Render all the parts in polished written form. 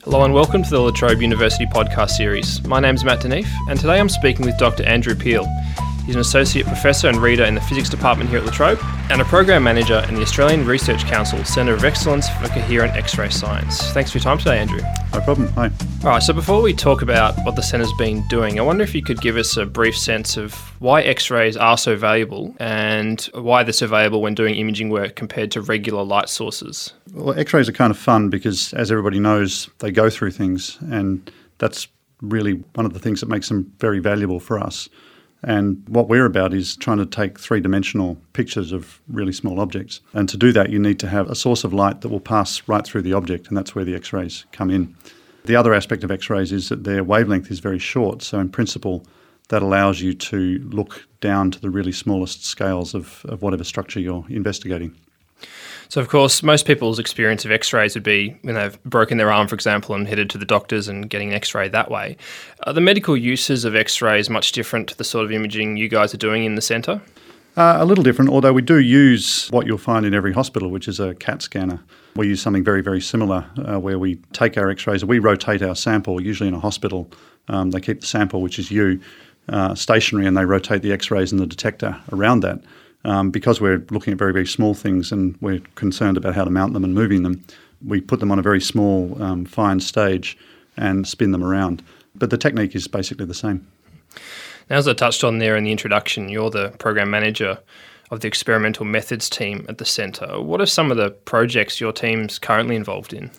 Hello and welcome to the La Trobe University podcast series. My name's Matt Deneef, and today I'm speaking with Dr. Andrew Peel. He's an associate professor and reader in the physics department here at La Trobe, and a program manager in the Australian Research Council Centre of Excellence for Coherent X-ray Science. Thanks for your time today, Andrew. No problem. Hi. All right, so before we talk about what the Centre's been doing, I wonder if you could give us a brief sense of why X-rays are so valuable and why they're so valuable when doing imaging work compared to regular light sources. Well, X-rays are kind of fun because, as everybody knows, they go through things, and that's really one of the things that makes them very valuable for us. And what we're about is trying to take three-dimensional pictures of really small objects. And to do that, you need to have a source of light that will pass right through the object, and that's where the X-rays come in. The other aspect of X-rays is that their wavelength is very short, so in principle, that allows you to look down to the really smallest scales of whatever structure you're investigating. So, of course, most people's experience of X-rays would be when they've broken their arm, for example, and headed to the doctors and getting an X-ray that way. Are the medical uses of X-rays much different to the sort of imaging you guys are doing in the centre? A little different, although we do use what you'll find in every hospital, which is a CAT scanner. We use something very, very similar where we take our X-rays, we rotate our sample, usually in a hospital. They keep the sample, which is you, stationary, and they rotate the X-rays and the detector around that. Because we're looking at very, very small things and we're concerned about how to mount them and moving them, we put them on a very small, fine stage and spin them around. But the technique is basically the same. Now, as I touched on there in the introduction, you're the program manager of the experimental methods team at the centre. What are some of the projects your team's currently involved in?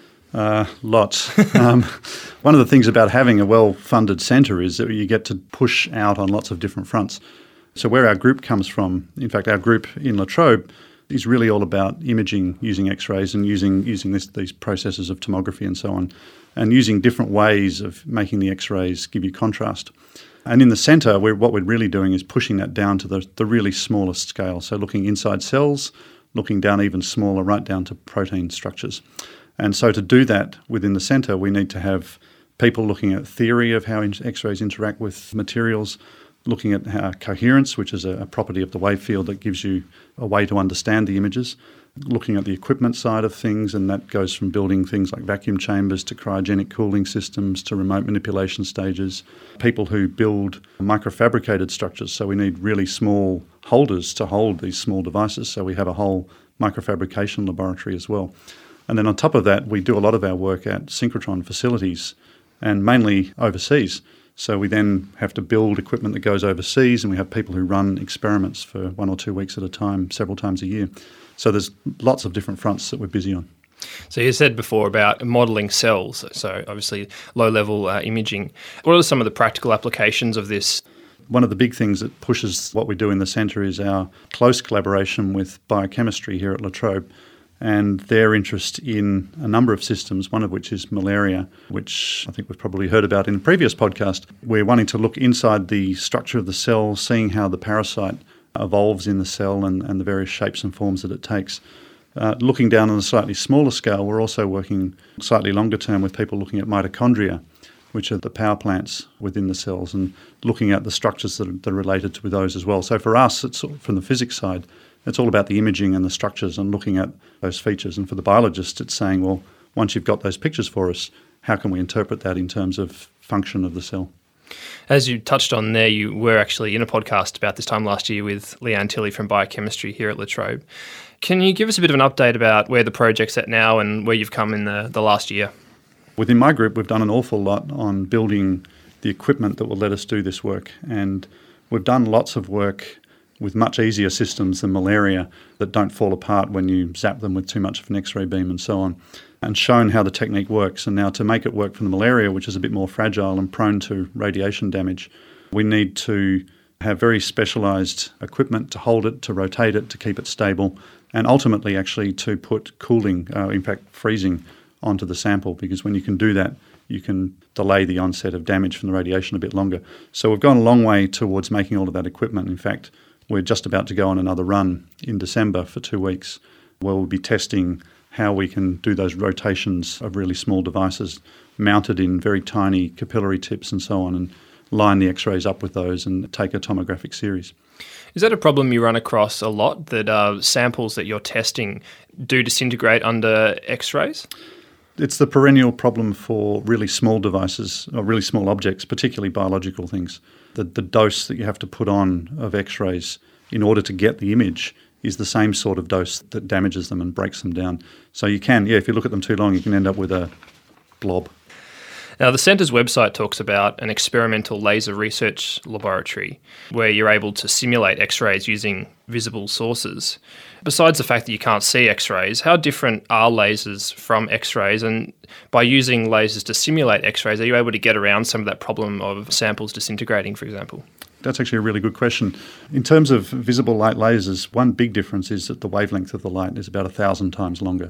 Lots. One of the things about having a well-funded centre is that you get to push out on lots of different fronts. So where our group comes from, in fact, our group in La Trobe is really all about imaging using X-rays and using these processes of tomography and so on, and using different ways of making the X-rays give you contrast. And in the centre, what we're really doing is pushing that down to the really smallest scale. So looking inside cells, looking down even smaller, right down to protein structures. And so to do that within the centre, we need to have people looking at theory of how X-rays interact with materials, looking at coherence, which is a property of the wave field that gives you a way to understand the images, looking at the equipment side of things, and that goes from building things like vacuum chambers to cryogenic cooling systems to remote manipulation stages, people who build microfabricated structures, so we need really small holders to hold these small devices, so we have a whole microfabrication laboratory as well. And then on top of that, we do a lot of our work at synchrotron facilities, and mainly overseas. So we then have to build equipment that goes overseas, and we have people who run experiments for 1 or 2 weeks at a time, several times a year. So there's lots of different fronts that we're busy on. So you said before about modelling cells, so obviously low-level imaging. What are some of the practical applications of this? One of the big things that pushes what we do in the centre is our close collaboration with biochemistry here at La Trobe, and their interest in a number of systems, one of which is malaria, which I think we've probably heard about in a previous podcast. We're wanting to look inside the structure of the cell, seeing how the parasite evolves in the cell and the various shapes and forms that it takes. Looking down on a slightly smaller scale, we're also working slightly longer term with people looking at mitochondria, which are the power plants within the cells, and looking at the structures that are related to those as well. So for us, it's from the physics side, it's all about the imaging and the structures and looking at those features. And for the biologist, it's saying, well, once you've got those pictures for us, how can we interpret that in terms of function of the cell? As you touched on there, you were actually in a podcast about this time last year with Leanne Tilley from Biochemistry here at La Trobe. Can you give us a bit of an update about where the project's at now and where you've come in the last year? Within my group, we've done an awful lot on building the equipment that will let us do this work. And we've done lots of work with much easier systems than malaria that don't fall apart when you zap them with too much of an X-ray beam and so on, and shown how the technique works. And now to make it work for the malaria, which is a bit more fragile and prone to radiation damage, we need to have very specialised equipment to hold it, to rotate it, to keep it stable, and ultimately actually to put cooling, in fact freezing, onto the sample, because when you can do that, you can delay the onset of damage from the radiation a bit longer. So we've gone a long way towards making all of that equipment. In fact, we're just about to go on another run in December for 2 weeks, where we'll be testing how we can do those rotations of really small devices mounted in very tiny capillary tips and so on, and line the X-rays up with those and take a tomographic series. Is that a problem you run across a lot, that samples that you're testing do disintegrate under X-rays? It's the perennial problem for really small devices or really small objects, particularly biological things. The dose that you have to put on of X-rays in order to get the image is the same sort of dose that damages them and breaks them down. So you can, if you look at them too long, you can end up with a blob. Now, the centre's website talks about an experimental laser research laboratory where you're able to simulate X-rays using visible sources. Besides the fact that you can't see X-rays, how different are lasers from X-rays? And by using lasers to simulate X-rays, are you able to get around some of that problem of samples disintegrating, for example? That's actually a really good question. In terms of visible light lasers, one big difference is that the wavelength of the light is about 1,000 times longer.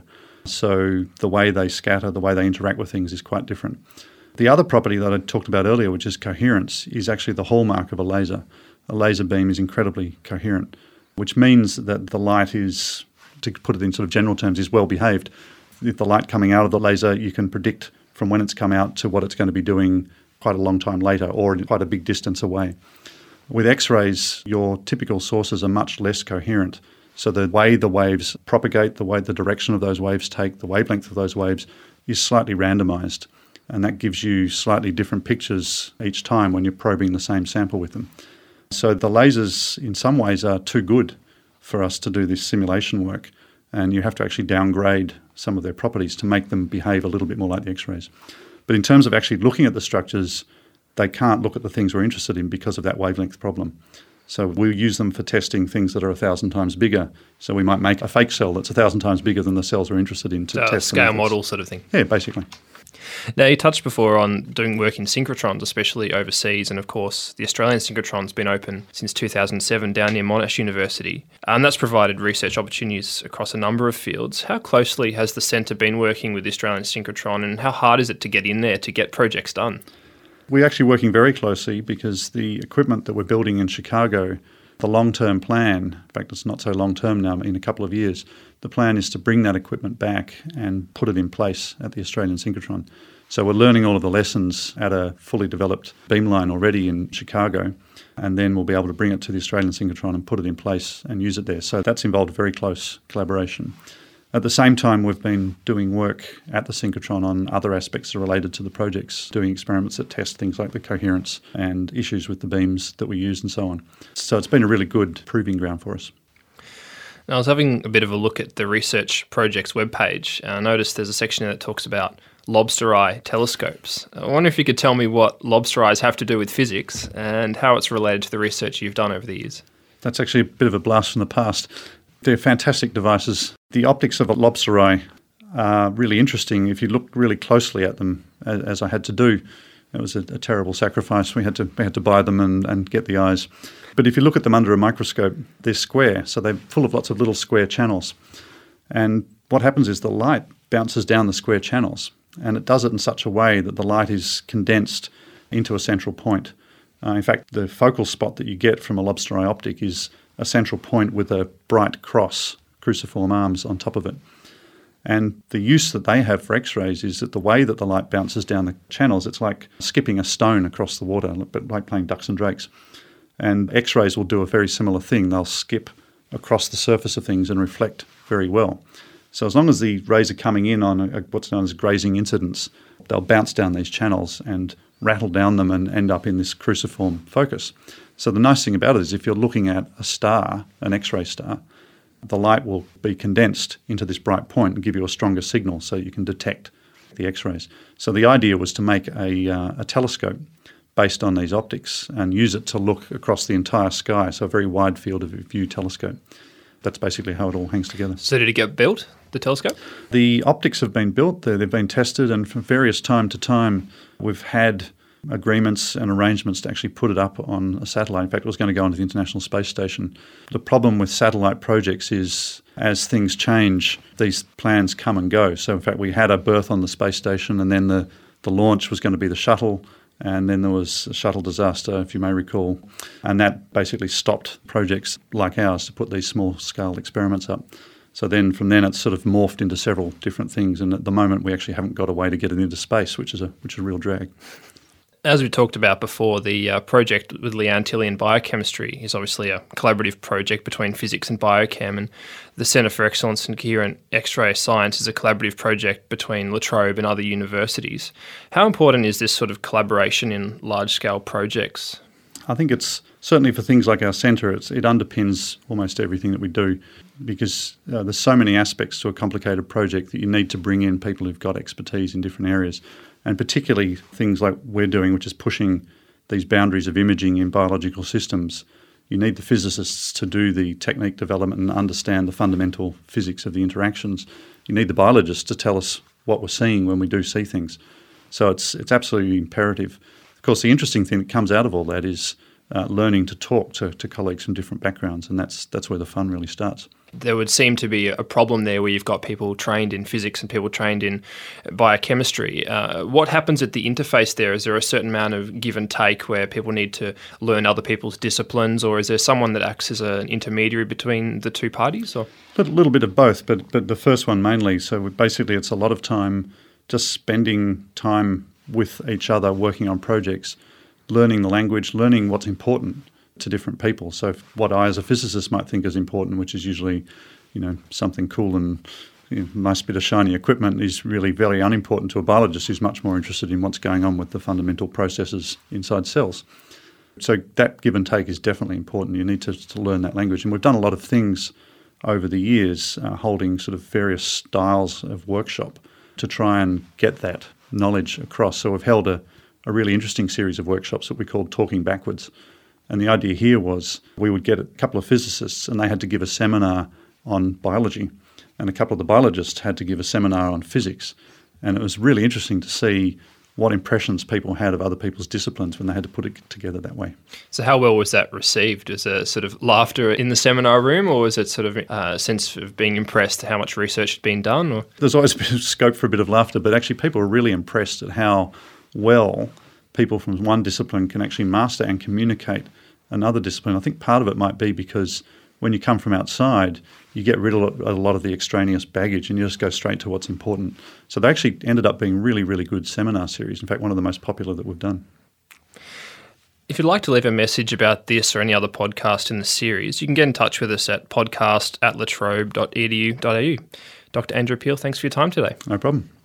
So the way they scatter, the way they interact with things is quite different. The other property that I talked about earlier, which is coherence, is actually the hallmark of a laser. A laser beam is incredibly coherent, which means that the light is, to put it in sort of general terms, is well behaved. If the light coming out of the laser, you can predict from when it's come out to what it's going to be doing quite a long time later or quite a big distance away. With X-rays, your typical sources are much less coherent. So the way the waves propagate, the way the direction of those waves take, the wavelength of those waves is slightly randomized. And that gives you slightly different pictures each time when you're probing the same sample with them. So the lasers, in some ways, are too good for us to do this simulation work, and you have to actually downgrade some of their properties to make them behave a little bit more like the X-rays. But in terms of actually looking at the structures, they can't look at the things we're interested in because of that wavelength problem. So we use them for testing things that are 1,000 times bigger. So we might make a fake cell that's 1,000 times bigger than the cells we're interested in to test scale model sort of thing. Yeah, basically. Now, you touched before on doing work in synchrotrons, especially overseas, and of course the Australian synchrotron's been open since 2007 down near Monash University, and that's provided research opportunities across a number of fields. How closely has the centre been working with the Australian synchrotron, and how hard is it to get in there to get projects done? We're actually working very closely because the equipment that we're building in Chicago, the long-term plan, in fact it's not so long-term now, in a couple of years, the plan is to bring that equipment back and put it in place at the Australian synchrotron. So we're learning all of the lessons at a fully developed beamline already in Chicago, and then we'll be able to bring it to the Australian synchrotron and put it in place and use it there. So that's involved very close collaboration. At the same time, we've been doing work at the synchrotron on other aspects that are related to the projects, doing experiments that test things like the coherence and issues with the beams that we use and so on. So it's been a really good proving ground for us. Now, I was having a bit of a look at the research project's webpage, and I noticed there's a section that talks about lobster eye telescopes. I wonder if you could tell me what lobster eyes have to do with physics and how it's related to the research you've done over the years. That's actually a bit of a blast from the past. They're fantastic devices. The optics of a lobster eye are really interesting if you look really closely at them, as I had to do. It was a terrible sacrifice. We had to buy them and get the eyes. But if you look at them under a microscope, they're square, so they're full of lots of little square channels. And what happens is the light bounces down the square channels, and it does it in such a way that the light is condensed into a central point. In fact, the focal spot that you get from a lobster eye optic is a central point with a bright cross, cruciform arms on top of it. And the use that they have for X-rays is that the way that the light bounces down the channels, it's like skipping a stone across the water, but like playing ducks and drakes. And X-rays will do a very similar thing. They'll skip across the surface of things and reflect very well. So as long as the rays are coming in on what's known as grazing incidence, they'll bounce down these channels and rattle down them and end up in this cruciform focus. So the nice thing about it is if you're looking at a star, an X-ray star, the light will be condensed into this bright point and give you a stronger signal so you can detect the X-rays. So the idea was to make a telescope based on these optics and use it to look across the entire sky, so a very wide field of view telescope. That's basically how it all hangs together. So did it get built, the telescope? The optics have been built, they've been tested, and from various time to time we've had agreements and arrangements to actually put it up on a satellite. In fact, it was going to go onto the International Space Station. The problem with satellite projects is as things change, these plans come and go. So in fact, we had a berth on the space station, and then the launch was going to be the shuttle, and then there was a shuttle disaster, if you may recall, and that basically stopped projects like ours to put these small-scale experiments up. So then from then it's sort of morphed into several different things, and at the moment we actually haven't got a way to get it into space, which is a real drag. As we talked about before, the project with Leanne Tilley in biochemistry is obviously a collaborative project between physics and biochem, and the Centre for Excellence in Coherent X-ray Science is a collaborative project between La Trobe and other universities. How important is this sort of collaboration in large-scale projects? I think it's certainly for things like our centre, it underpins almost everything that we do, because there's so many aspects to a complicated project that you need to bring in people who've got expertise in different areas. And particularly things like we're doing, which is pushing these boundaries of imaging in biological systems. You need the physicists to do the technique development and understand the fundamental physics of the interactions. You need the biologists to tell us what we're seeing when we do see things. So it's absolutely imperative. Of course, the interesting thing that comes out of all that is learning to talk to colleagues from different backgrounds, and that's where the fun really starts. There would seem to be a problem there where you've got people trained in physics and people trained in biochemistry. What happens at the interface there? Is there a certain amount of give and take where people need to learn other people's disciplines, or is there someone that acts as an intermediary between the two parties? Or A little bit of both, but the first one mainly. So basically it's a lot of time just spending time with each other, working on projects, learning the language, learning what's important to different people. So what I as a physicist might think is important, which is usually, something cool and nice bit of shiny equipment, is really very unimportant to a biologist who's much more interested in what's going on with the fundamental processes inside cells. So that give and take is definitely important. You need to learn that language. And we've done a lot of things over the years, holding sort of various styles of workshop to try and get that knowledge across. So we've held a really interesting series of workshops that we called Talking Backwards. And the idea here was we would get a couple of physicists and they had to give a seminar on biology, and a couple of the biologists had to give a seminar on physics. And it was really interesting to see what impressions people had of other people's disciplines when they had to put it together that way. So how well was that received? Was there sort of laughter in the seminar room, or was it sort of a sense of being impressed at how much research had been done? Or? There's always been scope for a bit of laughter, but actually people were really impressed at how well people from one discipline can actually master and communicate another discipline. I think part of it might be because when you come from outside, you get rid of a lot of the extraneous baggage and you just go straight to what's important. So they actually ended up being really, really good seminar series. In fact, one of the most popular that we've done. If you'd like to leave a message about this or any other podcast in the series, you can get in touch with us at podcast@latrobe.edu.au. Dr. Andrew Peel, thanks for your time today. No problem.